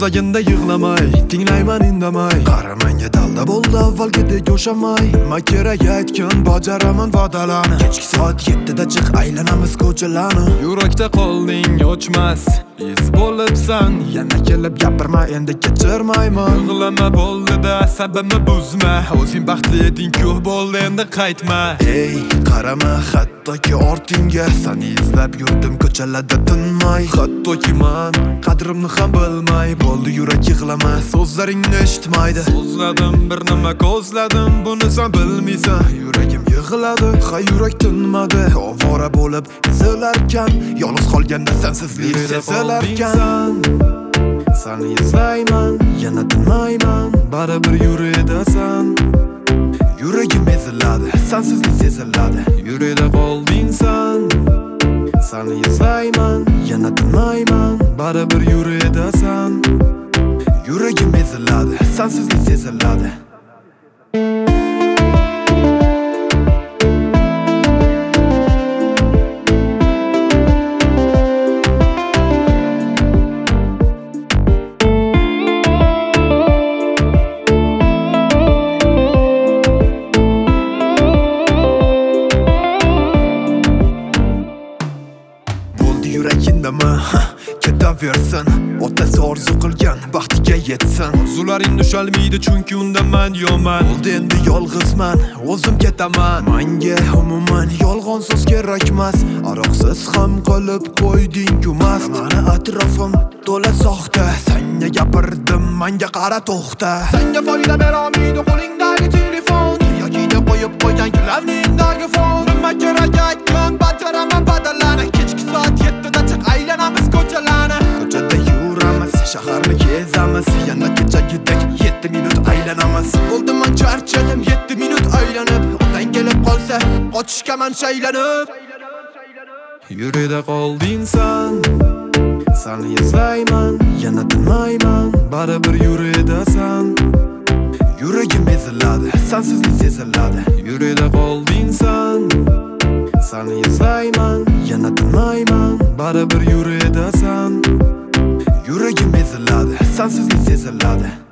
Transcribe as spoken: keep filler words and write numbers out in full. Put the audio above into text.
Yig'laganda yig'lamay, tinglayman indamay. Qaramanga dalda bo'ldi avvalgidek o'shamay. Nima kerak aytgan, bajaraman va'dalarni. Kechki soat yettida chiq, aylanamiz ko'chalarni. Yurakda qolding o'chmas, iz bo'libsan. Yana kelib gapirma, endi kechirmayman. Yig'lama bo'ldi-da, sababni buzma. O'zing baxtli eding-ku, bo'ldi endi qaytma. Hey, qarama hattoki ortingga, seni izlab yurdim ko'chalarda tinmay. Hattoki man qadrimni ham bilmay, bo'ldi yurak yig'lama, so'zlaringni eshitmaydi. So'zladim bir nima ko'zladim, buni sen bilmaysan. Yuragim yig'ladi, ha yurak tinmadi. Ovora bo'lib ezilarkan, yolg'iz qolganda sensizlik sezilarkan. Seni izlayman, yana tinmayman, baribir yuradasan. Yuragim eziladi, sensizlik seziladi. Yurada qolding sen. Seni izlayman, yana tinmayman, baribir yuradasan. Yuragim eziladi, sensizlik seziladi. Yuragindami, ketaversin. Otasi orzu qilgan baxtiga yetsin. Orzularing ushalmaydi chunki unda men yo'man. Bo'ldi endi yolg'izman, o'zim ketaman. Menga umuman yolg'on so'z kerakmas. Aroqsiz ham qilib qo'yding-ku mast. Meni atrofim to'la soxta. Senga gapirdim, menga qara to'xta. Senga foyda berolmaydi qo'lingdagi telefon, yoki deb qo'yib qo'ygan glavningdagi fon. Nima kerak aytgan, bajaraman va'dalarni. Kechki soat yettida chiq, aylanamiz ko'chalarni. Ko'chada yuramiz, shaharni kezamiz. Yana kechagidek yetti minut aylanamiz. Bo'ldi men charchadim yetti minut aylanib. Otang kelib qolsa, qochishga men shaylanib. Yurada qolding sen. Seni izlayman, yana tinmayman, baribir yuradasan. Yuragim eziladi, sensizlik seziladi. Yurada qolding sen. Seni izlayman, yana tinmayman, baribir yuradasan. Yuragim eziladi, sensizlik seziladi.